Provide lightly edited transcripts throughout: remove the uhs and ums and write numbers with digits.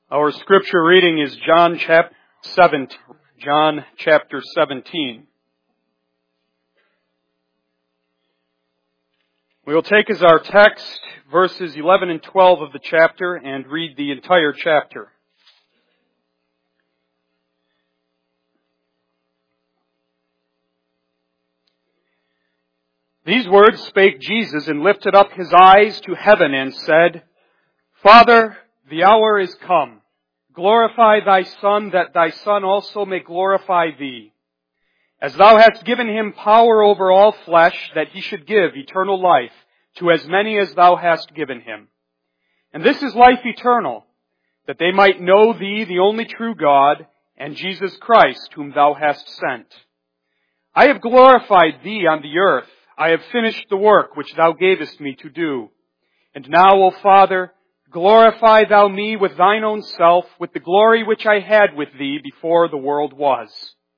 Our scripture reading is John chapter 17. We will take as our text verses 11 and 12 of the chapter and read the entire chapter. These words spake Jesus, and lifted up his eyes to heaven, and said, Father, the hour is come. Glorify thy Son, that thy Son also may glorify thee. As thou hast given him power over all flesh, that he should give eternal life to as many as thou hast given him. And this is life eternal, that they might know thee, the only true God, and Jesus Christ, whom thou hast sent. I have glorified thee on the earth. I have finished the work which thou gavest me to do. And now, O Father, glorify thou me with thine own self, with the glory which I had with thee before the world was.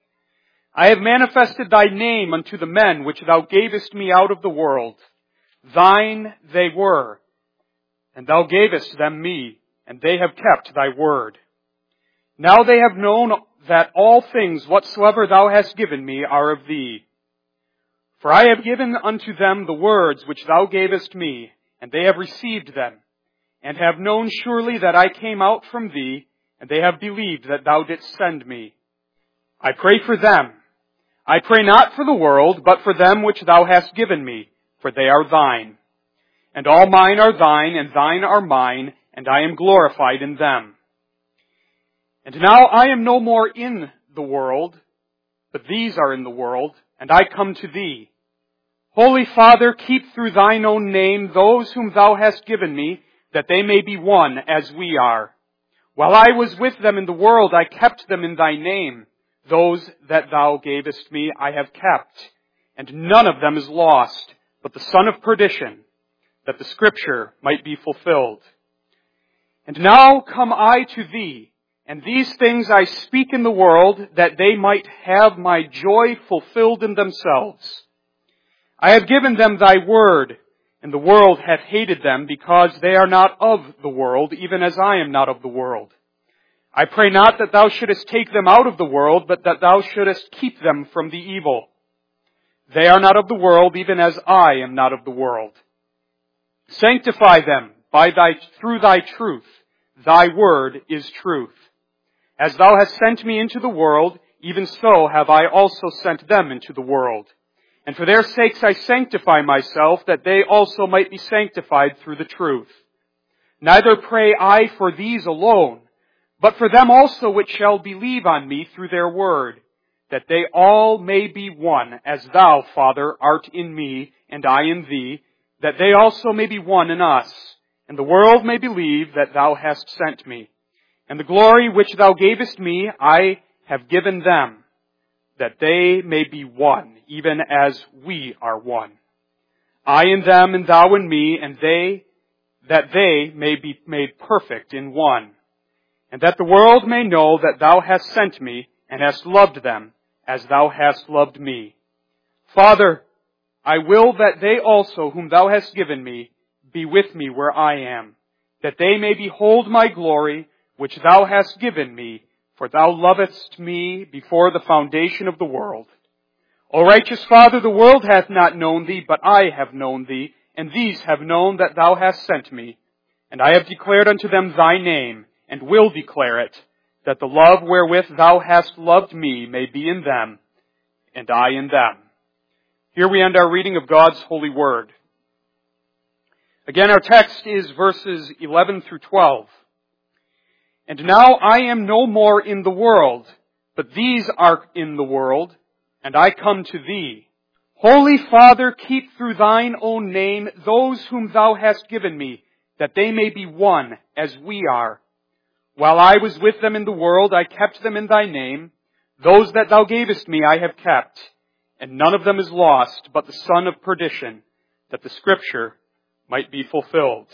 I have manifested thy name unto the men which thou gavest me out of the world. Thine they were, and thou gavest them me, and they have kept thy word. Now they have known that all things whatsoever thou hast given me are of thee. For I have given unto them the words which thou gavest me, and they have received them, and have known surely that I came out from thee, and they have believed that thou didst send me. I pray for them. I pray not for the world, but for them which thou hast given me, for they are thine. And all mine are thine, and thine are mine, and I am glorified in them. And now I am no more in the world, but these are in the world, and I come to thee. Holy Father, keep through thine own name those whom thou hast given me, that they may be one as we are. While I was with them in the world, I kept them in thy name. Those that thou gavest me I have kept, and none of them is lost, but the son of perdition, that the scripture might be fulfilled. And now come I to thee, and these things I speak in the world, that they might have my joy fulfilled in themselves. I have given them thy word, and the world hath hated them, because they are not of the world, even as I am not of the world. I pray not that thou shouldest take them out of the world, but that thou shouldest keep them from the evil. They are not of the world, even as I am not of the world. Sanctify them through thy truth. Thy word is truth. As thou hast sent me into the world, even so have I also sent them into the world. And for their sakes I sanctify myself, that they also might be sanctified through the truth. Neither pray I for these alone, but for them also which shall believe on me through their word, that they all may be one, as thou, Father, art in me, and I in thee, that they also may be one in us, and the world may believe that thou hast sent me. And the glory which thou gavest me I have given them, that they may be one, even as we are one. I in them, and thou in me, and that they may be made perfect in one. And that the world may know that thou hast sent me, and hast loved them, as thou hast loved me. Father, I will that they also, whom thou hast given me, be with me where I am, that they may behold my glory, which thou hast given me, for thou lovest me before the foundation of the world. O righteous Father, the world hath not known thee, but I have known thee, and these have known that thou hast sent me. And I have declared unto them thy name, and will declare it, that the love wherewith thou hast loved me may be in them, and I in them. Here we end our reading of God's holy word. Again, our text is verses 11 through 12. And now I am no more in the world, but these are in the world, and I come to thee. Holy Father, keep through thine own name those whom thou hast given me, that they may be one as we are. While I was with them in the world, I kept them in thy name. Those that thou gavest me I have kept, and none of them is lost, but the son of perdition, that the scripture might be fulfilled.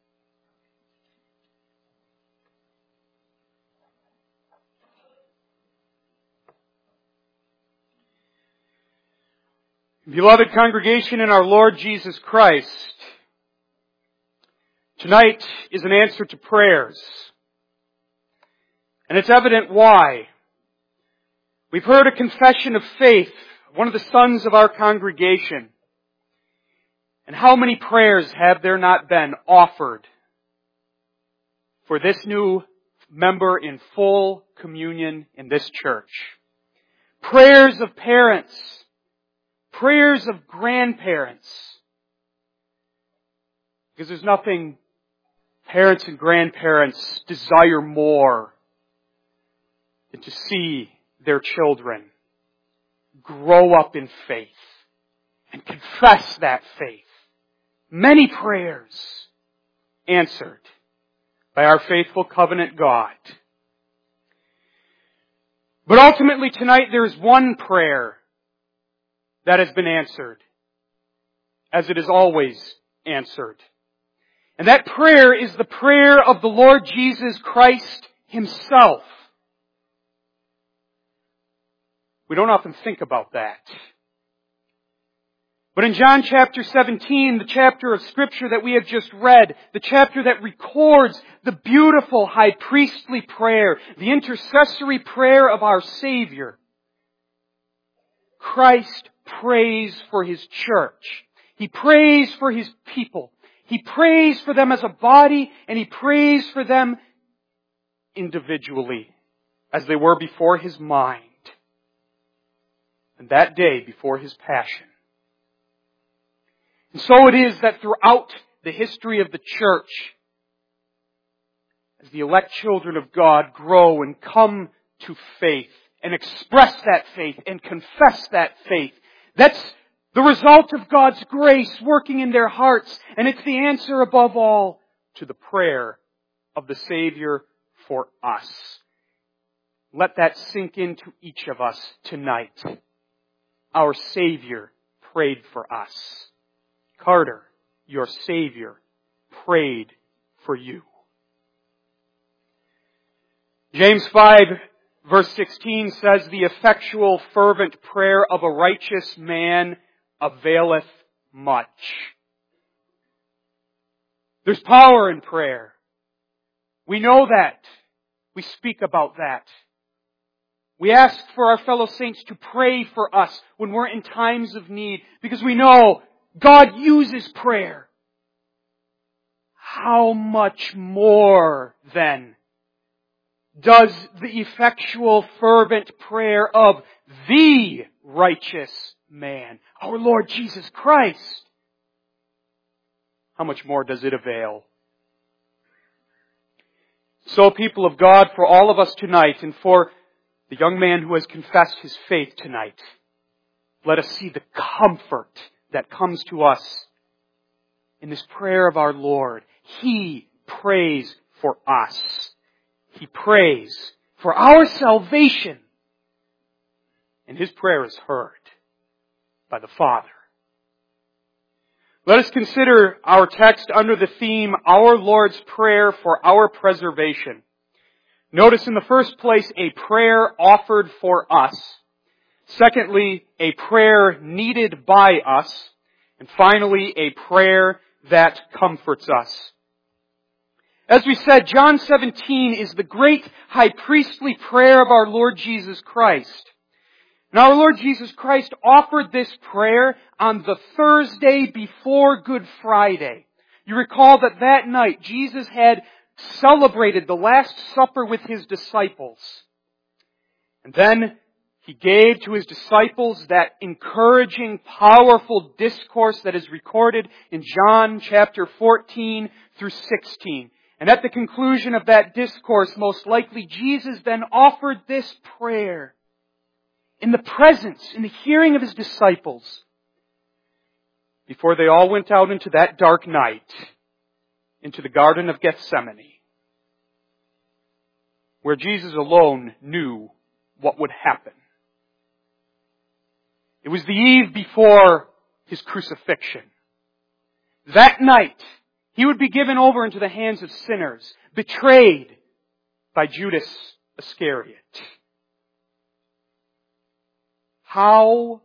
Beloved congregation in our Lord Jesus Christ, tonight is an answer to prayers. And it's evident why. We've heard a confession of faith, one of the sons of our congregation. And how many prayers have there not been offered for this new member in full communion in this church? Prayers of parents, prayers of grandparents. Because there's nothing parents and grandparents desire more than to see their children grow up in faith and confess that faith. Many prayers answered by our faithful covenant God. But ultimately tonight there is one prayer that has been answered, as it is always answered. And that prayer is the prayer of the Lord Jesus Christ Himself. We don't often think about that. But in John chapter 17, the chapter of Scripture that we have just read, the chapter that records the beautiful high priestly prayer, the intercessory prayer of our Savior, Christ prays for His church. He prays for His people. He prays for them as a body, and He prays for them individually, as they were before His mind. And that day before His passion. And so it is that throughout the history of the church, as the elect children of God grow and come to faith and express that faith and confess that faith, that's the result of God's grace working in their hearts, and it's the answer above all to the prayer of the Savior for us. Let that sink into each of us tonight. Our Savior prayed for us. Carter, your Savior prayed for you. James 5 verse 16 says, "The effectual fervent prayer of a righteous man availeth much." There's power in prayer. We know that. We speak about that. We ask for our fellow saints to pray for us when we're in times of need, because we know God uses prayer. How much more, then, does the effectual fervent prayer of the righteous man, our Lord Jesus Christ, how much more does it avail? So, people of God, for all of us tonight, and for the young man who has confessed his faith tonight, let us see the comfort that comes to us in this prayer of our Lord. He prays for us. He prays for our salvation. And His prayer is heard by the Father. Let us consider our text under the theme, Our Lord's Prayer for Our Preservation. Notice in the first place, a prayer offered for us. Secondly, a prayer needed by us. And finally, a prayer that comforts us. As we said, John 17 is the great high priestly prayer of our Lord Jesus Christ. And our Lord Jesus Christ offered this prayer on the Thursday before Good Friday. You recall that night Jesus had celebrated the Last Supper with His disciples. And then He gave to His disciples that encouraging, powerful discourse that is recorded in John chapter 14 through 16. And at the conclusion of that discourse, most likely, Jesus then offered this prayer in the presence, in the hearing of His disciples, before they all went out into that dark night, into the Garden of Gethsemane, where Jesus alone knew what would happen. It was the eve before His crucifixion. That night, He would be given over into the hands of sinners, betrayed by Judas Iscariot. How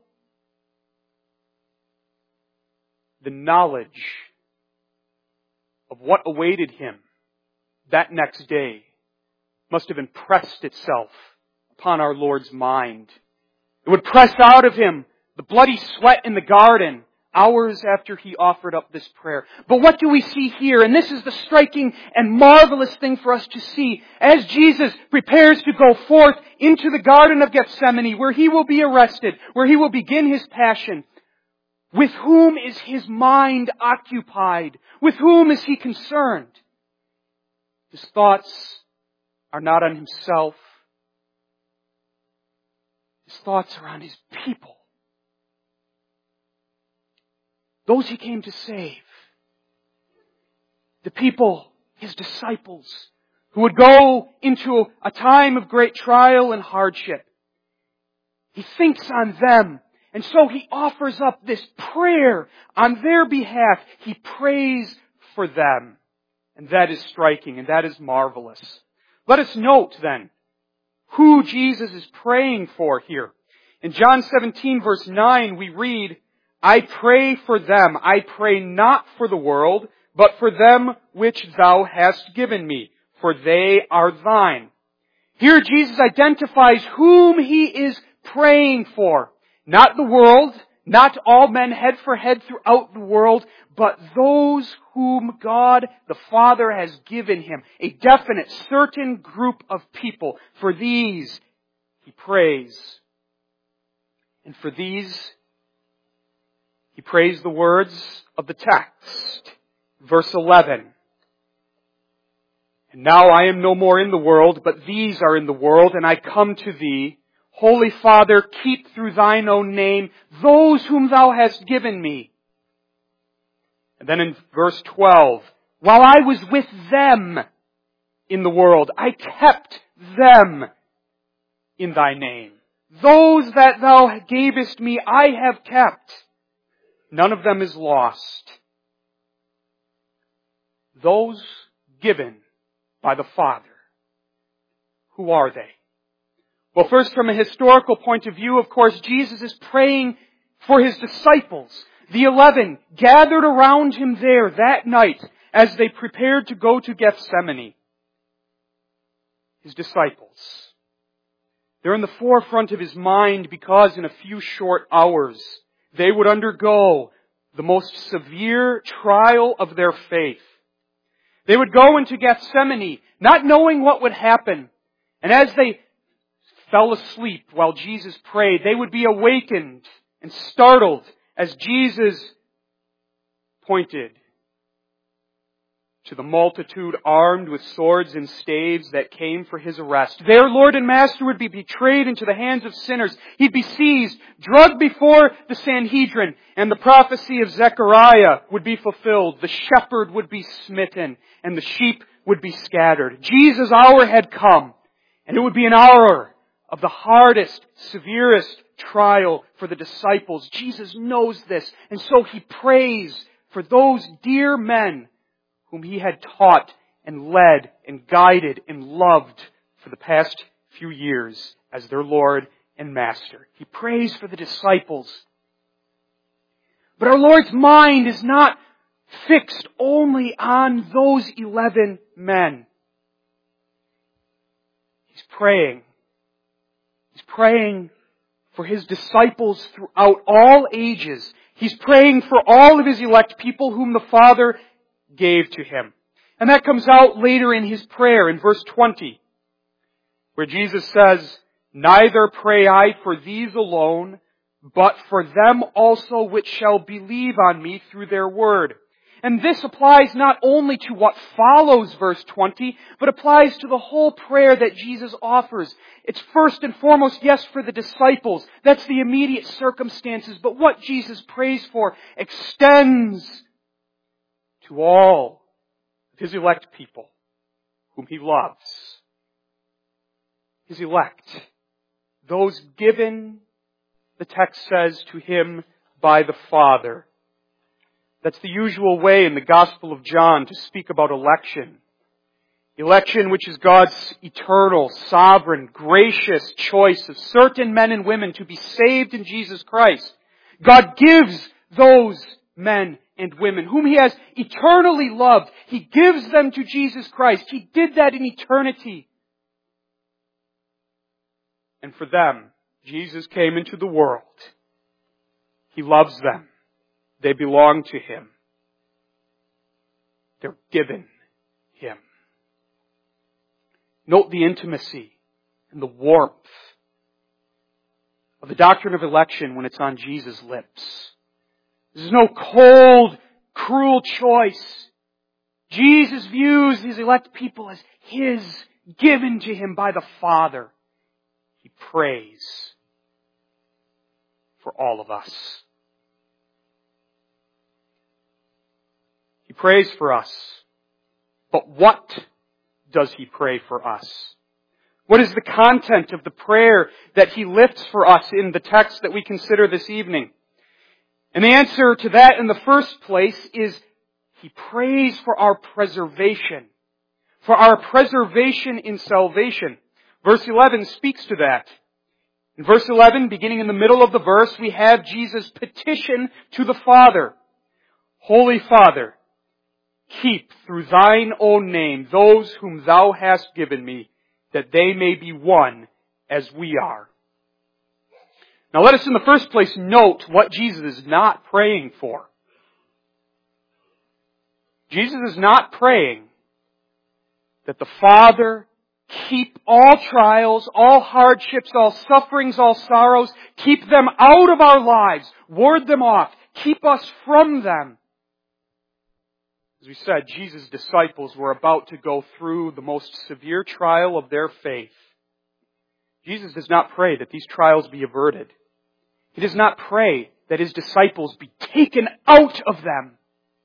the knowledge of what awaited Him that next day must have impressed itself upon our Lord's mind. It would press out of Him the bloody sweat in the garden hours after He offered up this prayer. But what do we see here? And this is the striking and marvelous thing for us to see. As Jesus prepares to go forth into the Garden of Gethsemane, where He will be arrested, where He will begin His passion, with whom is His mind occupied? With whom is He concerned? His thoughts are not on Himself. His thoughts are on His people. Those He came to save. The people, His disciples, who would go into a time of great trial and hardship. He thinks on them. And so He offers up this prayer on their behalf. He prays for them. And that is striking and that is marvelous. Let us note then who Jesus is praying for here. In John 17 verse 9 we read, I pray for them. I pray not for the world, but for them which Thou hast given me, for they are Thine. Here Jesus identifies whom He is praying for. Not the world, not all men head for head throughout the world, but those whom God the Father has given Him. A definite, certain group of people. For these He prays. And for these He prays the words of the text. Verse 11. And now I am no more in the world, but these are in the world, and I come to Thee. Holy Father, keep through Thine own name those whom Thou hast given me. And then in verse 12, while I was with them in the world, I kept them in Thy name. Those that Thou gavest me, I have kept. None of them is lost. Those given by the Father. Who are they? Well, first, from a historical point of view, of course, Jesus is praying for His disciples. The 11 gathered around Him there that night as they prepared to go to Gethsemane. His disciples. They're in the forefront of His mind because in a few short hours they would undergo the most severe trial of their faith. They would go into Gethsemane not knowing what would happen. And as they fell asleep while Jesus prayed, they would be awakened and startled as Jesus pointed to the multitude armed with swords and staves that came for His arrest. Their Lord and Master would be betrayed into the hands of sinners. He'd be seized, drugged before the Sanhedrin, and the prophecy of Zechariah would be fulfilled. The shepherd would be smitten, and the sheep would be scattered. Jesus' hour had come, and it would be an hour of the hardest, severest trial for the disciples. Jesus knows this, and so He prays for those dear men whom He had taught and led and guided and loved for the past few years as their Lord and Master. He prays for the disciples. But our Lord's mind is not fixed only on those 11 men. He's praying. He's praying for His disciples throughout all ages. He's praying for all of His elect people whom the Father gave to Him. And that comes out later in His prayer in verse 20, where Jesus says, neither pray I for these alone, but for them also which shall believe on me through their word. And this applies not only to what follows verse 20, but applies to the whole prayer that Jesus offers. It's first and foremost, yes, for the disciples. That's the immediate circumstances. But what Jesus prays for extends to all of His elect people whom He loves. His elect. Those given, the text says, to Him by the Father. That's the usual way in the Gospel of John to speak about election. Election, which is God's eternal, sovereign, gracious choice of certain men and women to be saved in Jesus Christ. God gives those men and women whom He has eternally loved. He gives them to Jesus Christ. He did that in eternity. And for them, Jesus came into the world. He loves them. They belong to Him. They're given Him. Note the intimacy and the warmth of the doctrine of election when it's on Jesus' lips. There's no cold, cruel choice. Jesus views His elect people as His, given to Him by the Father. He prays for all of us. He prays for us. But what does He pray for us? What is the content of the prayer that He lifts for us in the text that we consider this evening? And the answer to that in the first place is He prays for our preservation. For our preservation in salvation. Verse 11 speaks to that. In verse 11, beginning in the middle of the verse, we have Jesus' petition to the Father. Holy Father, keep through Thine own name those whom Thou hast given me, that they may be one as we are. Now let us in the first place note what Jesus is not praying for. Jesus is not praying that the Father keep all trials, all hardships, all sufferings, all sorrows, keep them out of our lives, ward them off, keep us from them. As we said, Jesus' disciples were about to go through the most severe trial of their faith. Jesus does not pray that these trials be averted. He does not pray that His disciples be taken out of them.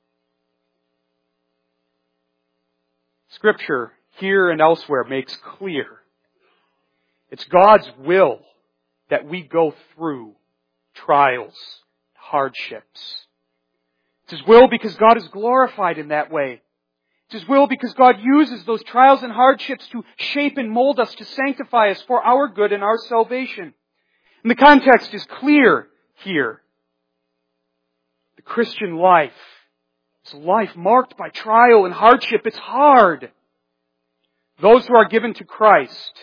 Scripture, here and elsewhere, makes clear it's God's will that we go through trials, hardships. It's His will because God is glorified in that way. It's His will because God uses those trials and hardships to shape and mold us, to sanctify us for our good and our salvation. And the context is clear here. The Christian life is a life marked by trial and hardship. It's hard. Those who are given to Christ,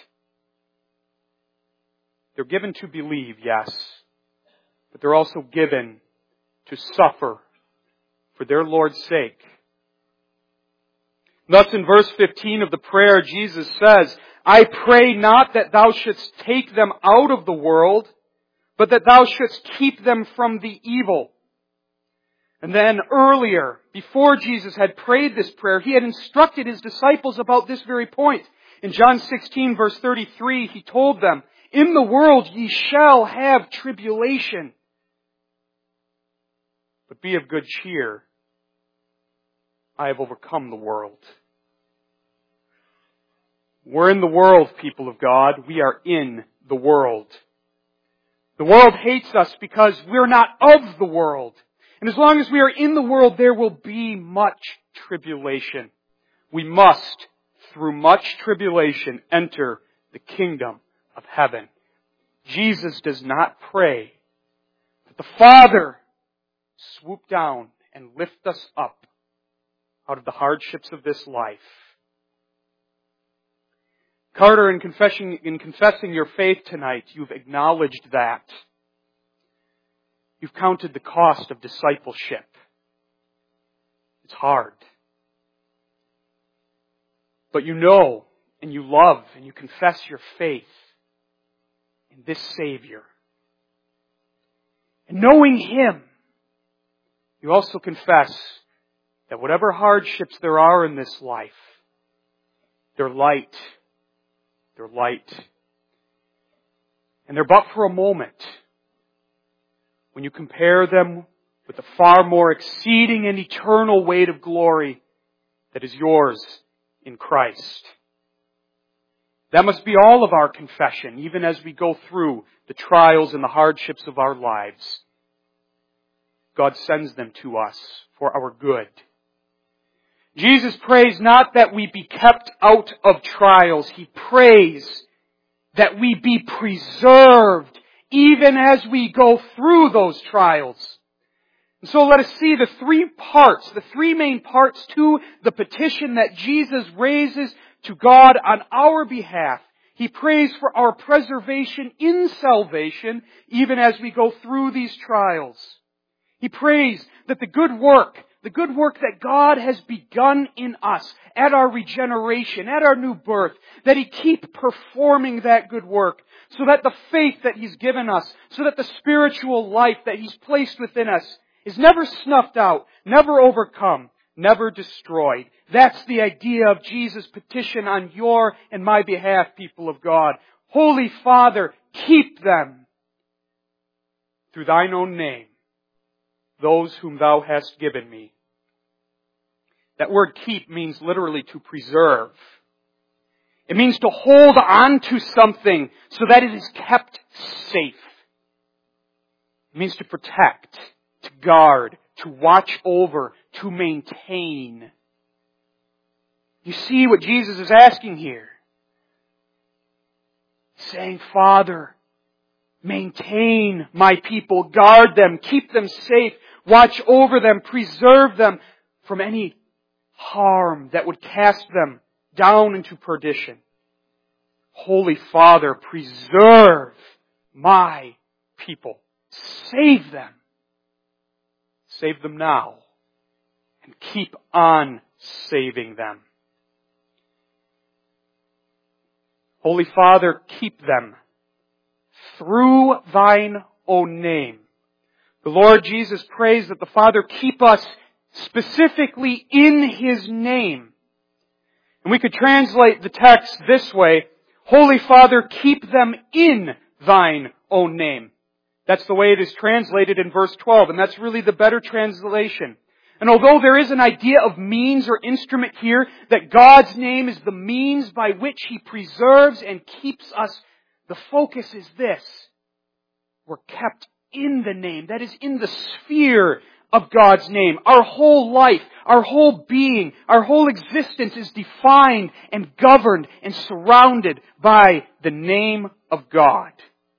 they're given to believe, yes, but they're also given to suffer for their Lord's sake. Thus in verse 15 of the prayer, Jesus says, I pray not that Thou shouldst take them out of the world, but that Thou shouldst keep them from the evil. And then earlier, before Jesus had prayed this prayer, He had instructed His disciples about this very point. In John 16 verse 33, He told them, in the world ye shall have tribulation, but be of good cheer. I have overcome the world. We're in the world, people of God. We are in the world. The world hates us because we're not of the world. And as long as we are in the world, there will be much tribulation. We must, through much tribulation, enter the kingdom of heaven. Jesus does not pray that the Father swoop down and lift us up out of the hardships of this life. Carter, in confessing your faith tonight, you've acknowledged that. You've counted the cost of discipleship. It's hard. But you know, and you love, and you confess your faith in this Savior. And knowing Him, you also confess that whatever hardships there are in this life, they're light. They're light. And they're but for a moment. When you compare them with the far more exceeding and eternal weight of glory that is yours in Christ. That must be all of our confession, even as we go through the trials and the hardships of our lives. God sends them to us for our good. Jesus prays not that we be kept out of trials. He prays that we be preserved even as we go through those trials. And so let us see the three main parts to the petition that Jesus raises to God on our behalf. He prays for our preservation in salvation, even as we go through these trials. He prays that the good work that God has begun in us at our regeneration, at our new birth, that He keep performing that good work, so that the faith that He's given us, so that the spiritual life that He's placed within us is never snuffed out, never overcome, never destroyed. That's the idea of Jesus' petition on your and my behalf, people of God. Holy Father, keep them through Thine own name, those whom Thou hast given me. That word keep means literally to preserve. It means to hold on to something so that it is kept safe. It means to protect, to guard, to watch over, to maintain. You see what Jesus is asking here? Saying, Father, maintain my people, guard them, keep them safe, watch over them, preserve them from any harm that would cast them down into perdition. Holy Father, preserve my people. Save them. Save them now. And keep on saving them. Holy Father, keep them through Thine own name. The Lord Jesus prays that the Father keep us specifically in His name. And we could translate the text this way: Holy Father, keep them in Thine own name. That's the way it is translated in verse 12, and that's really the better translation. And although there is an idea of means or instrument here, that God's name is the means by which He preserves and keeps us, the focus is this: we're kept in the name, that is, in the sphere of God's name. Our whole life, our whole being, our whole existence is defined and governed and surrounded by the name of God.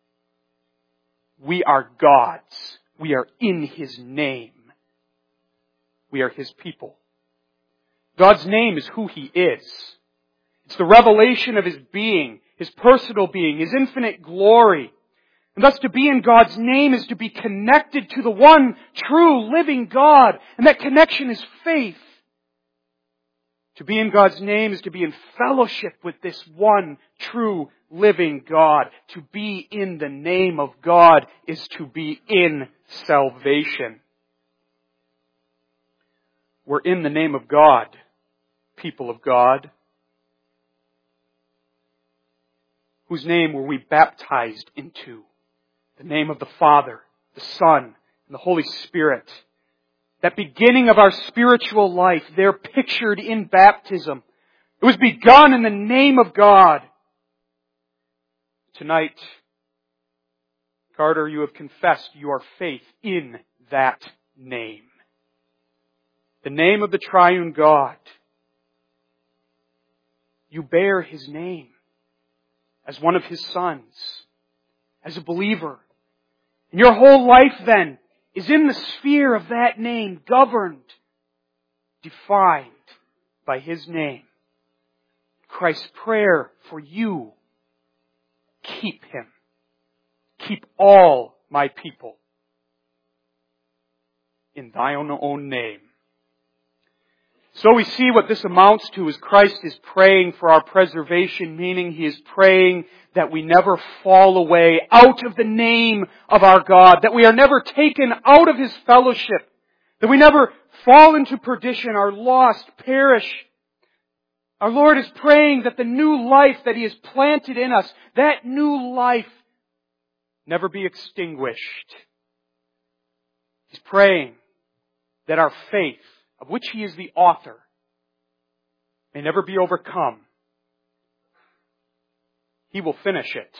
We are God's. We are in His name. We are His people. God's name is who He is. It's the revelation of His being, His personal being, His infinite glory. And thus to be in God's name is to be connected to the one true living God. And that connection is faith. To be in God's name is to be in fellowship with this one true living God. To be in the name of God is to be in salvation. We're in the name of God, people of God. Whose name were we baptized into? The name of the Father, the Son, and the Holy Spirit. That beginning of our spiritual life, they're pictured in baptism. It was begun in the name of God. Tonight, Carter, you have confessed your faith in that name. The name of the triune God. You bear His name as one of His sons, as a believer. And your whole life then is in the sphere of that name, governed, defined by His name. Christ's prayer for you: keep Him. Keep all my people in Thy own name. So we see what this amounts to is Christ is praying for our preservation, meaning He is praying that we never fall away out of the name of our God, that we are never taken out of His fellowship, that we never fall into perdition, are lost, perish. Our Lord is praying that the new life that He has planted in us, that new life never be extinguished. He's praying that our faith, of which He is the author, may never be overcome. He will finish it.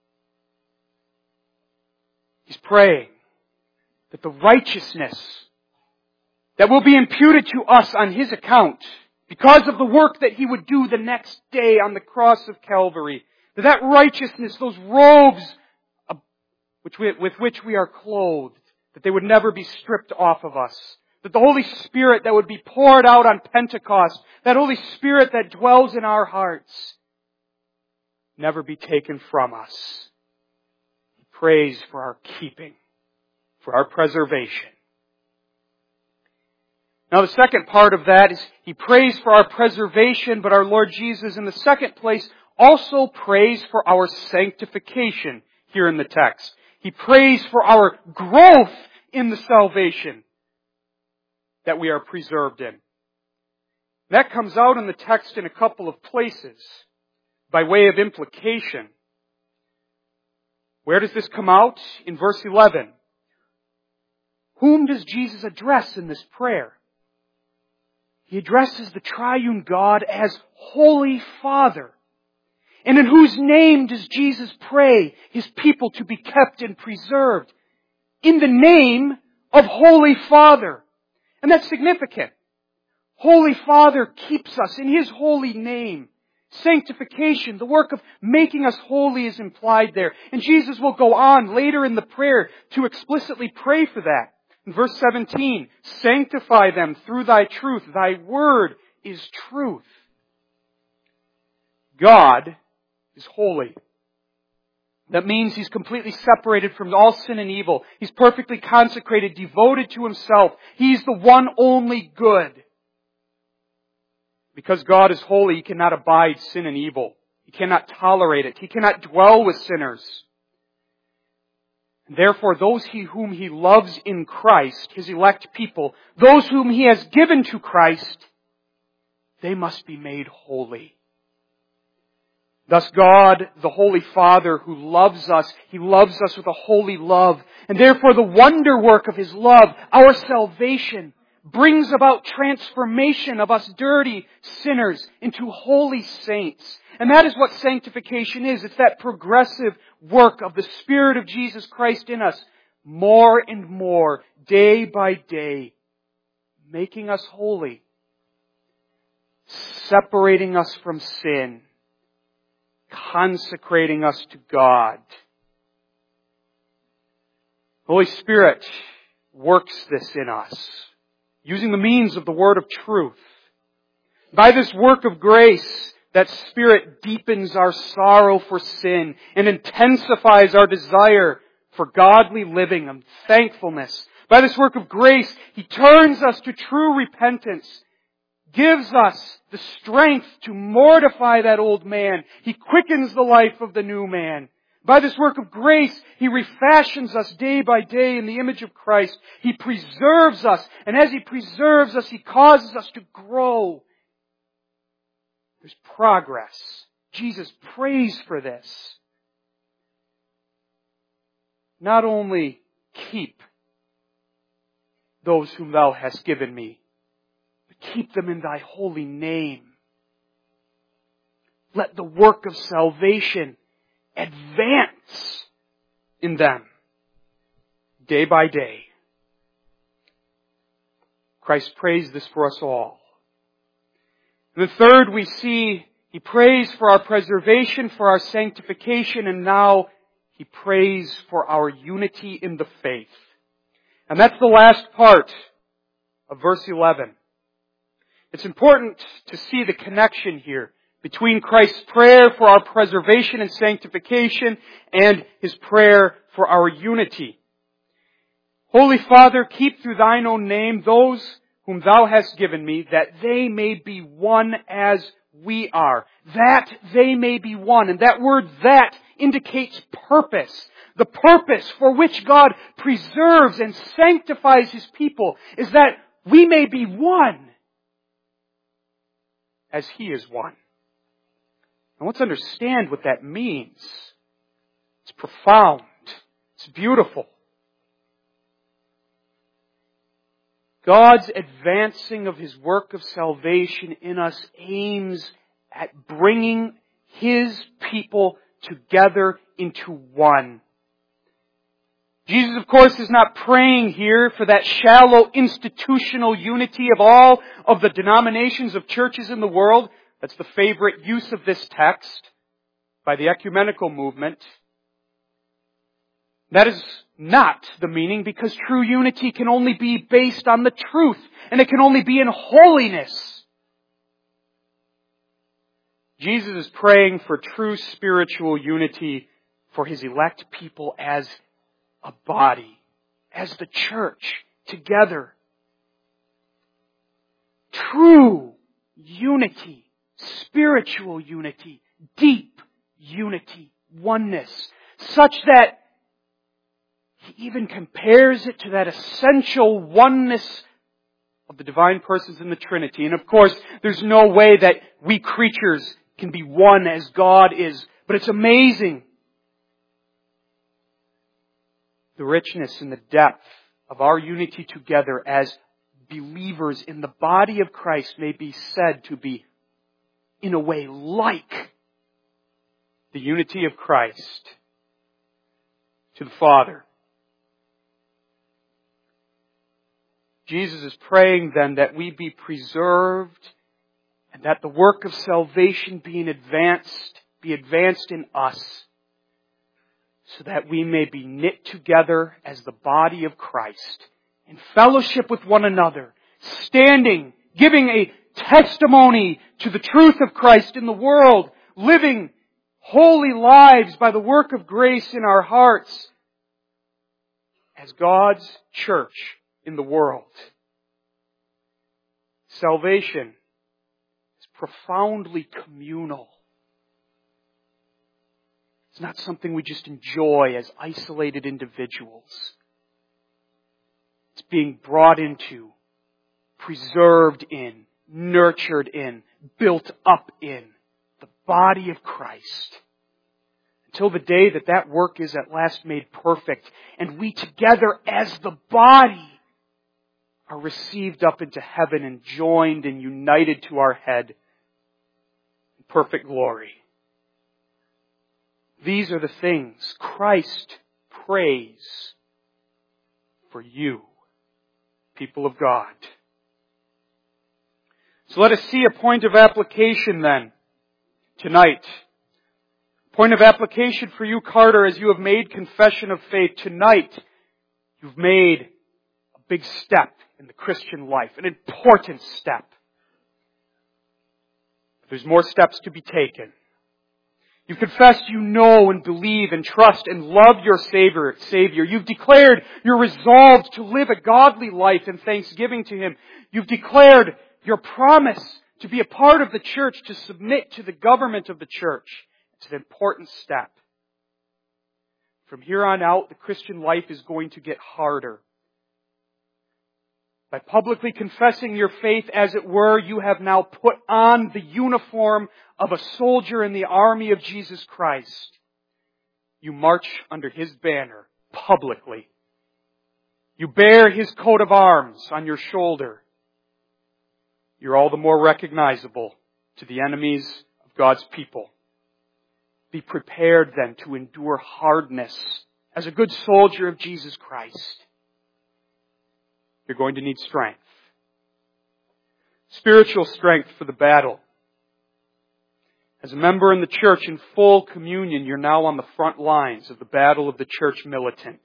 He's praying that the righteousness that will be imputed to us on His account, because of the work that He would do the next day on the cross of Calvary, that righteousness, those robes with which we are clothed, that they would never be stripped off of us. That the Holy Spirit that would be poured out on Pentecost, that Holy Spirit that dwells in our hearts, never be taken from us. He prays for our keeping, for our preservation. Now the second part of that is He prays for our preservation, but our Lord Jesus in the second place also prays for our sanctification here in the text. He prays for our growth in the salvation that we are preserved in. That comes out in the text in a couple of places by way of implication. Where does this come out? In verse 11. Whom does Jesus address in this prayer? He addresses the triune God as Holy Father. And in whose name does Jesus pray His people to be kept and preserved? In the name of Holy Father. And that's significant. Holy Father keeps us in His holy name. Sanctification, the work of making us holy, is implied there. And Jesus will go on later in the prayer to explicitly pray for that. In verse 17, sanctify them through Thy truth. Thy word is truth. God is holy. That means He's completely separated from all sin and evil. He's perfectly consecrated, devoted to Himself. He's the one only good. Because God is holy, He cannot abide sin and evil. He cannot tolerate it. He cannot dwell with sinners. And therefore, those whom He loves in Christ, His elect people, those whom He has given to Christ, they must be made holy. Thus God, the Holy Father who loves us, He loves us with a holy love. And therefore the wonder work of His love, our salvation, brings about transformation of us dirty sinners into holy saints. And that is what sanctification is. It's that progressive work of the Spirit of Jesus Christ in us, more and more, day by day, making us holy, separating us from sin, consecrating us to God. The Holy Spirit works this in us, using the means of the word of truth. By this work of grace, that Spirit deepens our sorrow for sin and intensifies our desire for godly living and thankfulness. By this work of grace, He turns us to true repentance, gives us the strength to mortify that old man. He quickens the life of the new man. By this work of grace, He refashions us day by day in the image of Christ. He preserves us, and as He preserves us, He causes us to grow. There's progress. Jesus prays for this. Not only keep those whom Thou hast given me, but keep them in Thy holy name. Let the work of salvation advance in them day by day. Christ prays this for us all. And the third, we see He prays for our preservation, for our sanctification, and now He prays for our unity in the faith. And that's the last part of verse 11. It's important to see the connection here between Christ's prayer for our preservation and sanctification and His prayer for our unity. Holy Father, keep through Thine own name those whom Thou hast given me, that they may be one as we are. That they may be one. And that word "that" indicates purpose. The purpose for which God preserves and sanctifies His people is that we may be one as He is one. Now let's understand what that means. It's profound. It's beautiful. God's advancing of His work of salvation in us aims at bringing His people together into one. Jesus, of course, is not praying here for that shallow institutional unity of all of the denominations of churches in the world. That's the favorite use of this text by the ecumenical movement. That is not the meaning, because true unity can only be based on the truth, and it can only be in holiness. Jesus is praying for true spiritual unity for His elect people as a body, as the church, together. True unity, spiritual unity, deep unity, oneness, such that He even compares it to that essential oneness of the divine persons in the Trinity. And of course, there's no way that we creatures can be one as God is, but it's amazing. The richness and the depth of our unity together as believers in the body of Christ may be said to be, in a way, like the unity of Christ to the Father. Jesus is praying then that we be preserved and that the work of salvation be advanced in us, so that we may be knit together as the body of Christ, in fellowship with one another, standing, giving a testimony to the truth of Christ in the world, living holy lives by the work of grace in our hearts, as God's church in the world. Salvation is profoundly communal. It's not something we just enjoy as isolated individuals. It's being brought into, preserved in, nurtured in, built up in the body of Christ. Until the day that that work is at last made perfect, and we together as the body are received up into heaven and joined and united to our head in perfect glory. These are the things Christ prays for you, people of God. So let us see a point of application then, tonight. Point of application for you, Carter, as you have made confession of faith. Tonight, you've made a big step in the Christian life, an important step. There's more steps to be taken. You've confessed you know and believe and trust and love your Savior. You've declared you're resolved to live a godly life in thanksgiving to Him. You've declared your promise to be a part of the church, to submit to the government of the church. It's an important step. From here on out, the Christian life is going to get harder. By publicly confessing your faith, as it were, you have now put on the uniform of a soldier in the army of Jesus Christ. You march under His banner publicly. You bear His coat of arms on your shoulder. You're all the more recognizable to the enemies of God's people. Be prepared then to endure hardness as a good soldier of Jesus Christ. You're going to need strength. Spiritual strength for the battle. As a member in the church in full communion, you're now on the front lines of the battle of the church militant.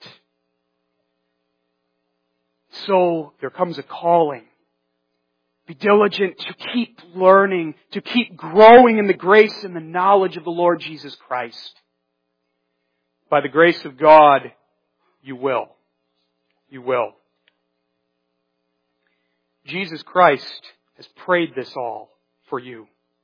So there comes a calling. Be diligent to keep learning, to keep growing in the grace and the knowledge of the Lord Jesus Christ. By the grace of God, you will. You will. Jesus Christ has prayed this all for you.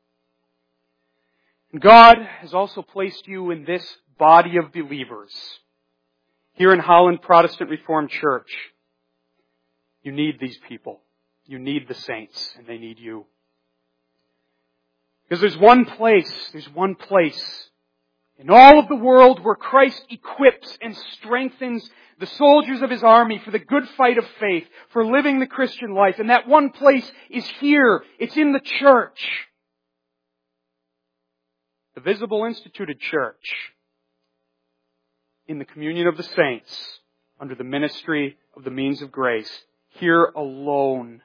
And God has also placed you in this body of believers. Here in Holland Protestant Reformed Church, you need these people. You need the saints, and they need you. Because there's one place in all of the world where Christ equips and strengthens the soldiers of His army for the good fight of faith, for living the Christian life. And that one place is here. It's in the church. The visible instituted church. In the communion of the saints, under the ministry of the means of grace. Here alone,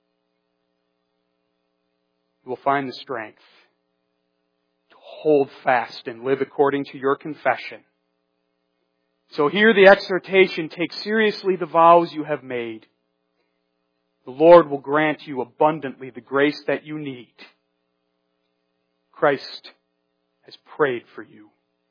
you will find the strength to hold fast and live according to your confession. So hear the exhortation, take seriously the vows you have made. The Lord will grant you abundantly the grace that you need. Christ has prayed for you.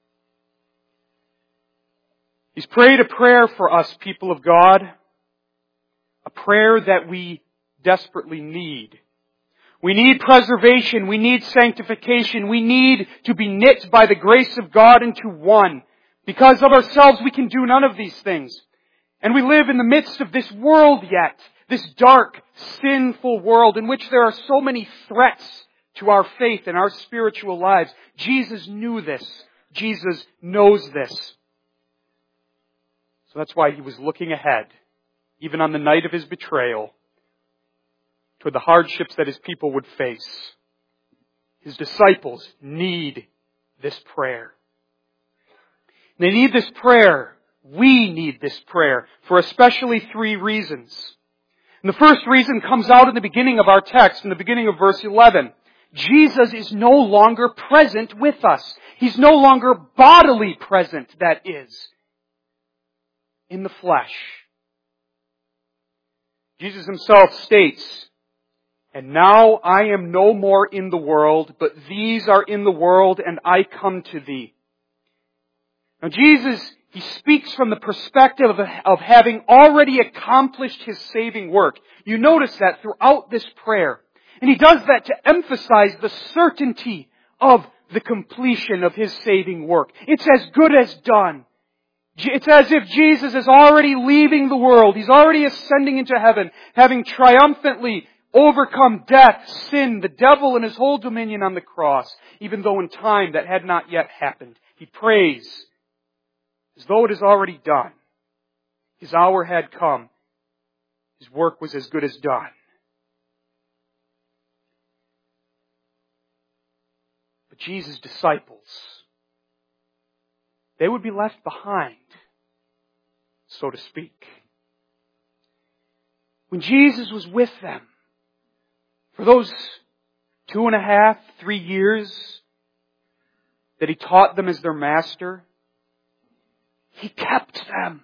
He's prayed a prayer for us, people of God, a prayer that we desperately need. We need preservation. We need sanctification. We need to be knit by the grace of God into one. Because of ourselves, we can do none of these things. And we live in the midst of this world yet, this dark, sinful world in which there are so many threats to our faith and our spiritual lives. Jesus knew this. Jesus knows this. So that's why He was looking ahead, even on the night of His betrayal, to the hardships that His people would face. His disciples need this prayer. They need this prayer. We need this prayer for especially 3 reasons. And the first reason comes out in the beginning of our text, in the beginning of verse 11. Jesus is no longer present with us. He's no longer bodily present, that is, in the flesh. Jesus Himself states, "And now I am no more in the world, but these are in the world, and I come to thee." Now Jesus, He speaks from the perspective of having already accomplished His saving work. You notice that throughout this prayer. And He does that to emphasize the certainty of the completion of His saving work. It's as good as done. It's as if Jesus is already leaving the world. He's already ascending into heaven, having triumphantly overcome death, sin, the devil, and his whole dominion on the cross, even though in time that had not yet happened. He prays as though it is already done. His hour had come. His work was as good as done. But Jesus' disciples, they would be left behind, so to speak. When Jesus was with them, for those 2.5, 3 years that He taught them as their master, He kept them.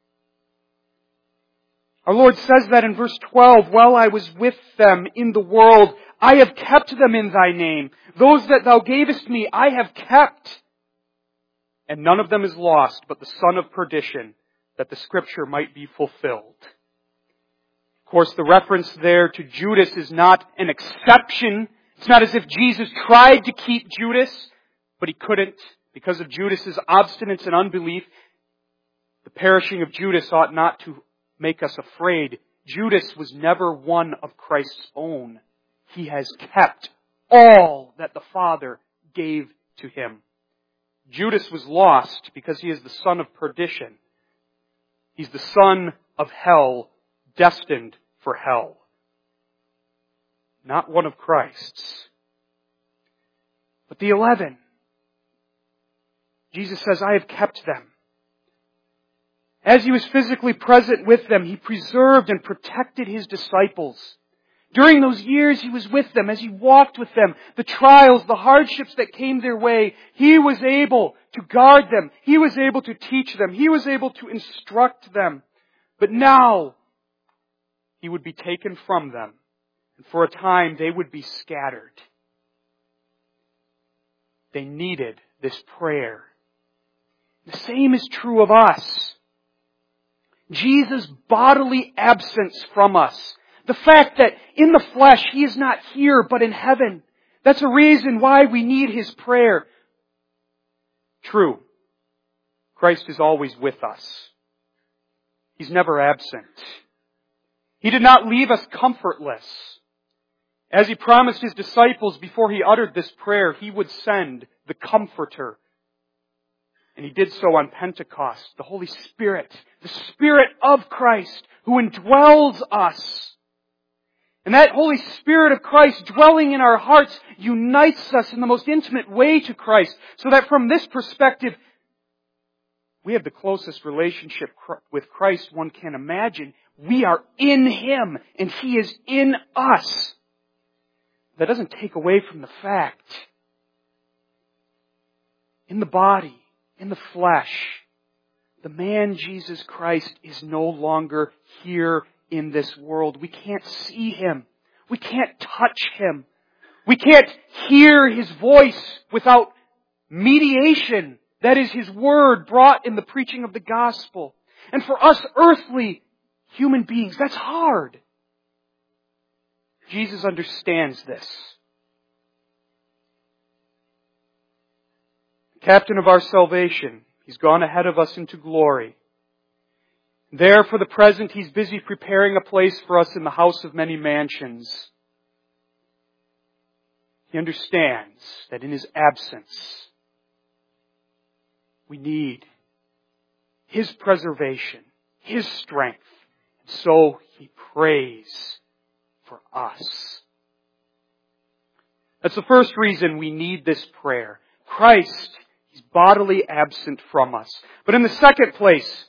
Our Lord says that in verse 12, "While I was with them in the world, I have kept them in Thy name. Those that Thou gavest me, I have kept. And none of them is lost, but the son of perdition, that the Scripture might be fulfilled." Of course, the reference there to Judas is not an exception. It's not as if Jesus tried to keep Judas, but He couldn't because of Judas's obstinance and unbelief. The perishing of Judas ought not to make us afraid. Judas was never one of Christ's own. He has kept all that the Father gave to Him. Judas was lost because he is the son of perdition. He's the son of hell, destined for hell. Not one of Christ's. But the 11, Jesus says, "I have kept them." As He was physically present with them, He preserved and protected His disciples. During those years He was with them, as He walked with them, the trials, the hardships that came their way, He was able to guard them. He was able to teach them. He was able to instruct them. But now, He would be taken from them. And for a time, they would be scattered. They needed this prayer. The same is true of us. Jesus' bodily absence from us, the fact that in the flesh He is not here but in heaven, that's a reason why we need His prayer. True, Christ is always with us. He's never absent. He did not leave us comfortless. As He promised His disciples before He uttered this prayer, He would send the Comforter. And He did so on Pentecost, the Holy Spirit, the Spirit of Christ who indwells us. And that Holy Spirit of Christ dwelling in our hearts unites us in the most intimate way to Christ, so that from this perspective, we have the closest relationship with Christ one can imagine. We are in Him, and He is in us. That doesn't take away from the fact, in the body, in the flesh, the man Jesus Christ is no longer here in this world. We can't see Him. We can't touch Him. We can't hear His voice without mediation. That is His Word brought in the preaching of the gospel. And for us earthly human beings, that's hard. Jesus understands this. The captain of our salvation, He's gone ahead of us into glory. There, for the present, He's busy preparing a place for us in the house of many mansions. He understands that in His absence, we need His preservation, His strength. And so He prays for us. That's the first reason we need this prayer. Christ, He's bodily absent from us. But in the second place,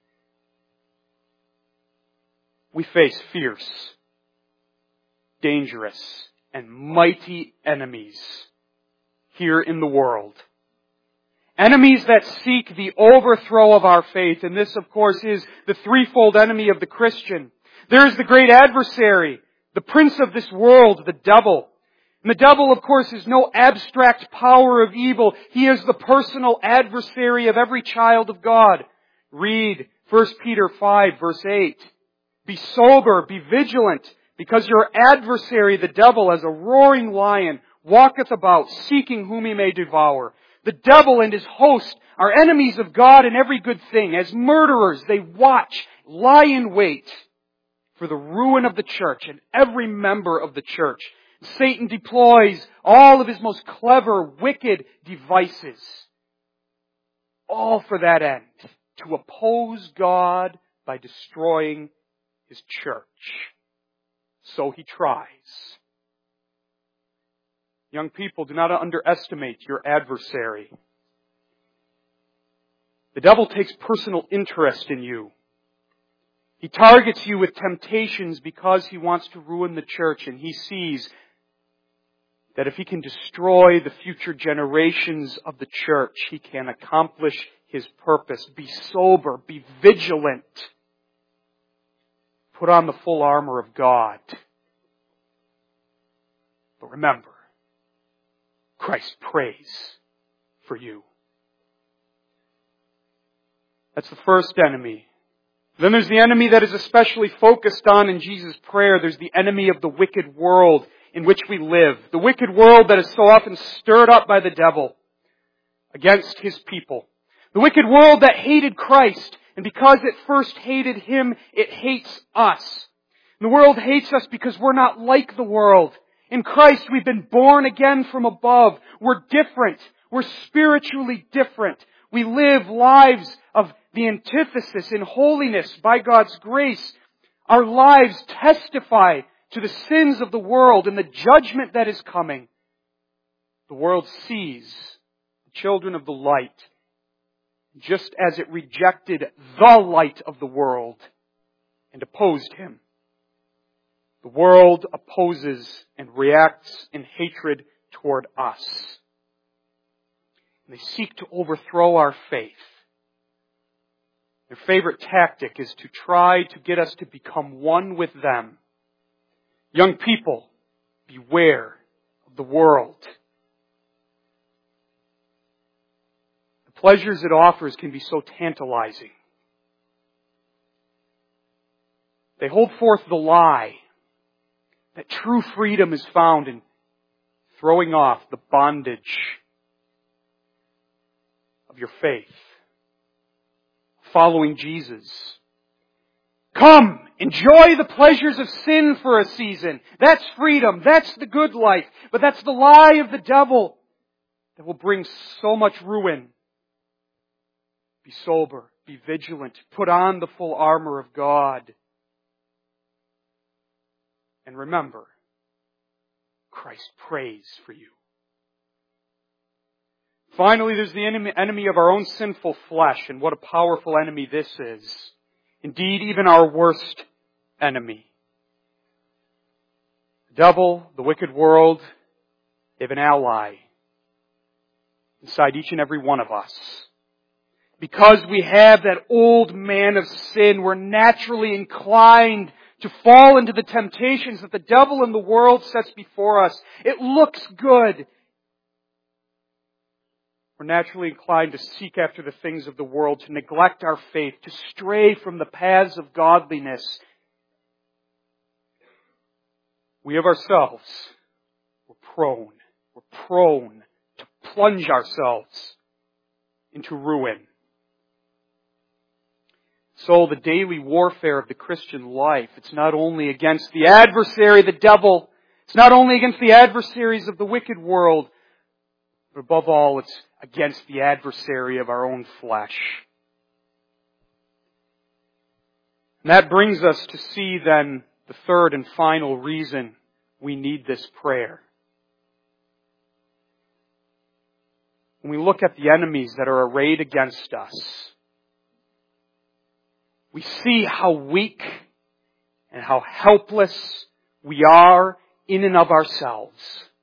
we face fierce, dangerous, and mighty enemies here in the world. Enemies that seek the overthrow of our faith. And this, of course, is the threefold enemy of the Christian. There is the great adversary, the prince of this world, the devil. And the devil, of course, is no abstract power of evil. He is the personal adversary of every child of God. Read 1 Peter 5, verse 8. Be sober, be vigilant, because your adversary, the devil, as a roaring lion, walketh about, seeking whom he may devour. The devil and his host are enemies of God in every good thing. As murderers, they watch, lie in wait for the ruin of the church and every member of the church. Satan deploys all of his most clever, wicked devices, all for that end, to oppose God by destroying His church. So he tries. Young people, do not underestimate your adversary. The devil takes personal interest in you. He targets you with temptations because he wants to ruin the church, and he sees that if he can destroy the future generations of the church, he can accomplish his purpose. Be sober, be vigilant. Put on the full armor of God. But remember, Christ prays for you. That's the first enemy. Then there's the enemy that is especially focused on in Jesus' prayer. There's the enemy of the wicked world in which we live. The wicked world that is so often stirred up by the devil against His people. The wicked world that hated Christ, and because it first hated Him, it hates us. And the world hates us because we're not like the world. In Christ, we've been born again from above. We're different. We're spiritually different. We live lives of the antithesis in holiness by God's grace. Our lives testify to the sins of the world and the judgment that is coming. The world sees the children of the light just as it rejected the light of the world and opposed Him. The world opposes and reacts in hatred toward us. And they seek to overthrow our faith. Their favorite tactic is to try to get us to become one with them. Young people, beware of the world. The pleasures it offers can be so tantalizing. They hold forth the lie that true freedom is found in throwing off the bondage of your faith, following Jesus. Come, enjoy the pleasures of sin for a season. That's freedom. That's the good life. But that's the lie of the devil that will bring so much ruin. Be sober. Be vigilant. Put on the full armor of God. And remember, Christ prays for you. Finally, there's the enemy of our own sinful flesh, and what a powerful enemy this is. Indeed, even our worst enemy. The devil, the wicked world, they have an ally inside each and every one of us. Because we have that old man of sin, we're naturally inclined to fall into the temptations that the devil and the world sets before us. It looks good. We're naturally inclined to seek after the things of the world, to neglect our faith, to stray from the paths of godliness. We of ourselves, we're prone to plunge ourselves into ruin. So the daily warfare of the Christian life, it's not only against the adversary, the devil. It's not only against the adversaries of the wicked world, but above all, it's against the adversary of our own flesh. And that brings us to see then the third and final reason we need this prayer. When we look at the enemies that are arrayed against us, we see how weak and how helpless we are in and of ourselves.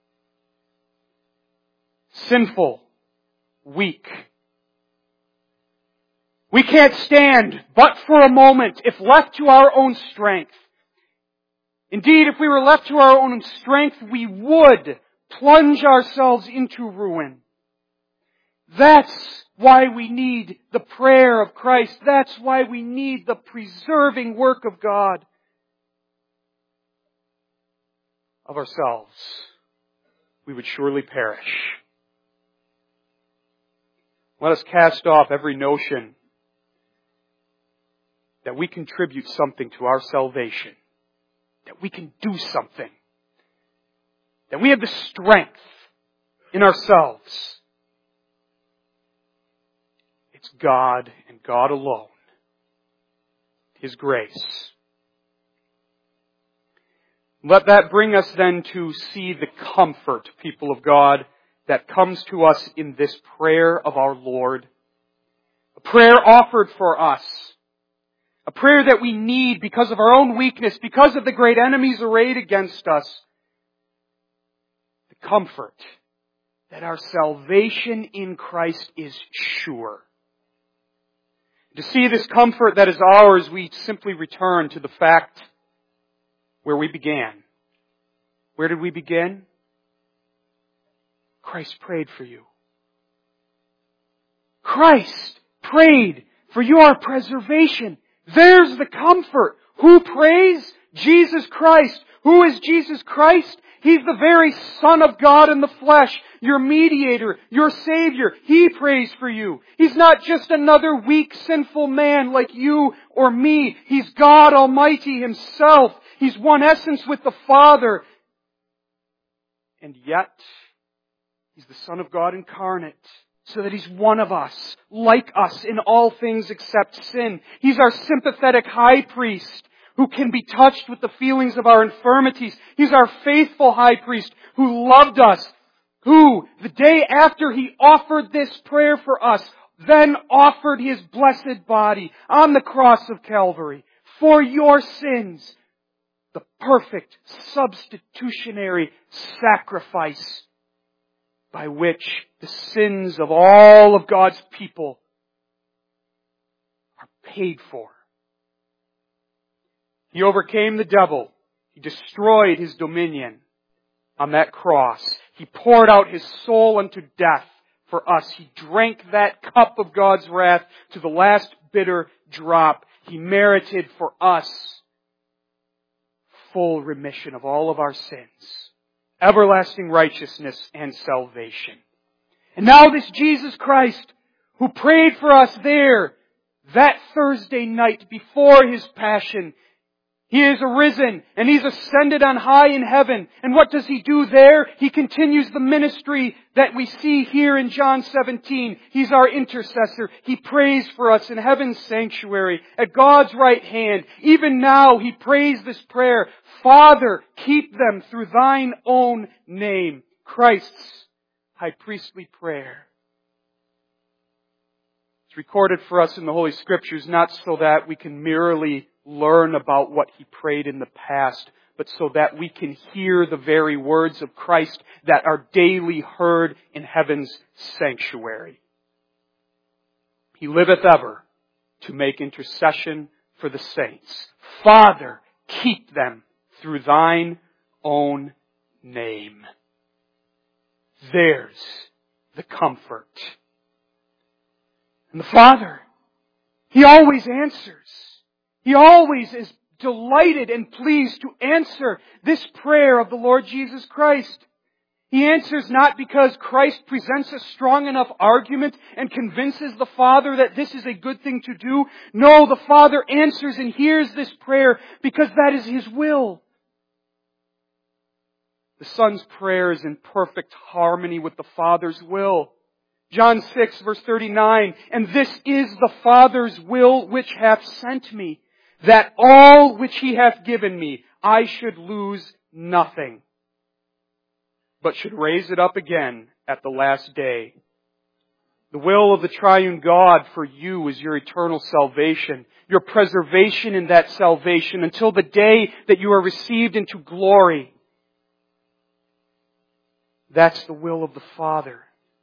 Sinful, weak. We can't stand but for a moment if left to our own strength. Indeed, if we were left to our own strength, we would plunge ourselves into ruin. That's why we need the prayer of Christ. That's why we need the preserving work of God. Of ourselves, we would surely perish. Let us cast off every notion that we contribute something to our salvation, that we can do something, that we have the strength in ourselves. It's God and God alone. His grace. Let that bring us then to see the comfort, people of God, that comes to us in this prayer of our Lord. A prayer offered for us. A prayer that we need because of our own weakness, because of the great enemies arrayed against us. The comfort that our salvation in Christ is sure. To see this comfort that is ours, we simply return to the fact where we began. Where did we begin? Christ prayed for you. Christ prayed for your preservation. There's the comfort. Who prays? Jesus Christ. Who is Jesus Christ? He's the very Son of God in the flesh, your mediator, your Savior. He prays for you. He's not just another weak, sinful man like you or me. He's God Almighty Himself. He's one essence with the Father. And yet, He's the Son of God incarnate, so that He's one of us, like us in all things except sin. He's our sympathetic high priest, who can be touched with the feelings of our infirmities. He's our faithful high priest who loved us, who, the day after He offered this prayer for us, then offered His blessed body on the cross of Calvary for your sins. The perfect substitutionary sacrifice by which the sins of all of God's people are paid for. He overcame the devil. He destroyed his dominion on that cross. He poured out His soul unto death for us. He drank that cup of God's wrath to the last bitter drop. He merited for us full remission of all of our sins, everlasting righteousness and salvation. And now this Jesus Christ, who prayed for us there that Thursday night before His passion, He is arisen and He's ascended on high in heaven. And what does He do there? He continues the ministry that we see here in John 17. He's our intercessor. He prays for us in heaven's sanctuary at God's right hand. Even now He prays this prayer, Father, keep them through Thine own name. Christ's high priestly prayer. It's recorded for us in the Holy Scriptures not so that we can merely learn about what He prayed in the past, but so that we can hear the very words of Christ that are daily heard in heaven's sanctuary. He liveth ever to make intercession for the saints. Father, keep them through thine own name. There's the comfort. And the Father, He always answers. He always is delighted and pleased to answer this prayer of the Lord Jesus Christ. He answers not because Christ presents a strong enough argument and convinces the Father that this is a good thing to do. No, the Father answers and hears this prayer because that is His will. The Son's prayer is in perfect harmony with the Father's will. John 6, verse 39, and this is the Father's will which hath sent me, that all which He hath given me, I should lose nothing, but should raise it up again at the last day. The will of the triune God for you is your eternal salvation, your preservation in that salvation until the day that you are received into glory. That's the will of the Father.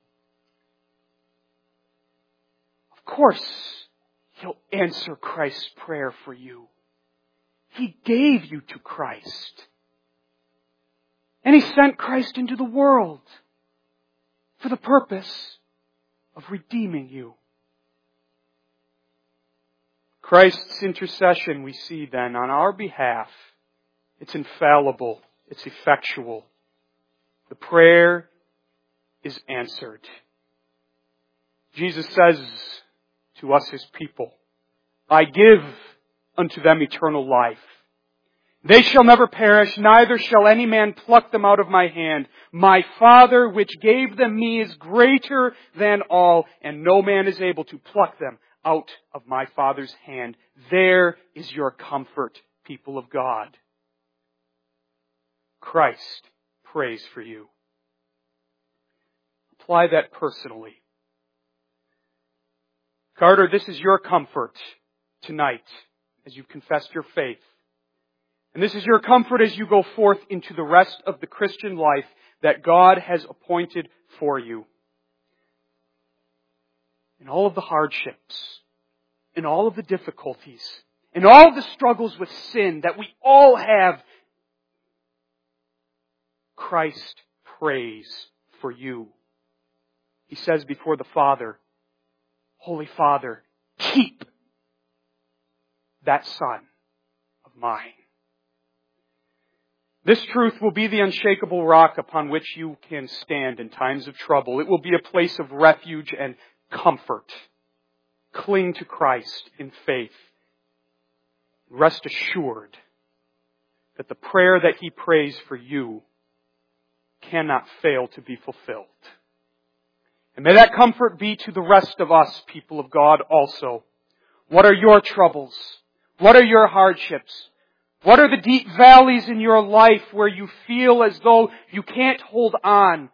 Of course, He'll answer Christ's prayer for you. He gave you to Christ. And He sent Christ into the world for the purpose of redeeming you. Christ's intercession, we see then, on our behalf, it's infallible, it's effectual. The prayer is answered. Jesus says to us, His people, I give unto them eternal life. They shall never perish, neither shall any man pluck them out of my hand. My Father which gave them me is greater than all, and no man is able to pluck them out of my Father's hand. There is your comfort, people of God. Christ prays for you. Apply that personally. Carter, this is your comfort tonight as you've confessed your faith. And this is your comfort as you go forth into the rest of the Christian life that God has appointed for you. In all of the hardships, in all of the difficulties, in all of the struggles with sin that we all have, Christ prays for you. He says before the Father, Holy Father, keep that Son of mine. This truth will be the unshakable rock upon which you can stand in times of trouble. It will be a place of refuge and comfort. Cling to Christ in faith. Rest assured that the prayer that He prays for you cannot fail to be fulfilled. And may that comfort be to the rest of us, people of God, also. What are your troubles? What are your hardships? What are the deep valleys in your life where you feel as though you can't hold on,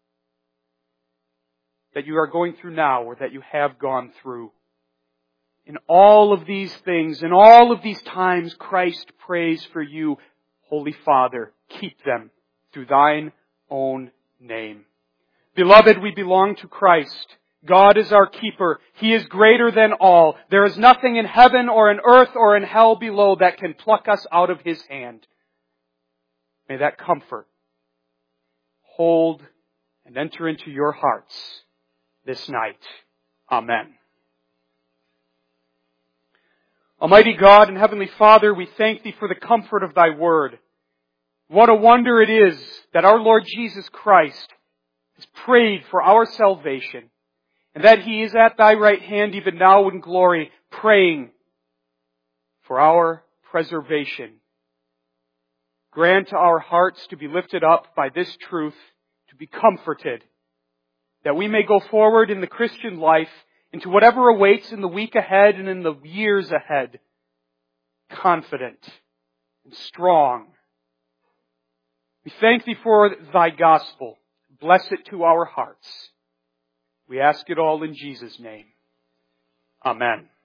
that you are going through now or that you have gone through? In all of these things, in all of these times, Christ prays for you, Holy Father, keep them through thine own name. Beloved, we belong to Christ. God is our keeper. He is greater than all. There is nothing in heaven or in earth or in hell below that can pluck us out of His hand. May that comfort hold and enter into your hearts this night. Amen. Almighty God and Heavenly Father, we thank Thee for the comfort of Thy Word. What a wonder it is that our Lord Jesus Christ has prayed for our salvation, and that He is at Thy right hand even now in glory, praying for our preservation. Grant our hearts to be lifted up by this truth, to be comforted, that we may go forward in the Christian life into whatever awaits in the week ahead and in the years ahead, confident and strong. We thank Thee for Thy gospel. Bless it to our hearts. We ask it all in Jesus' name. Amen.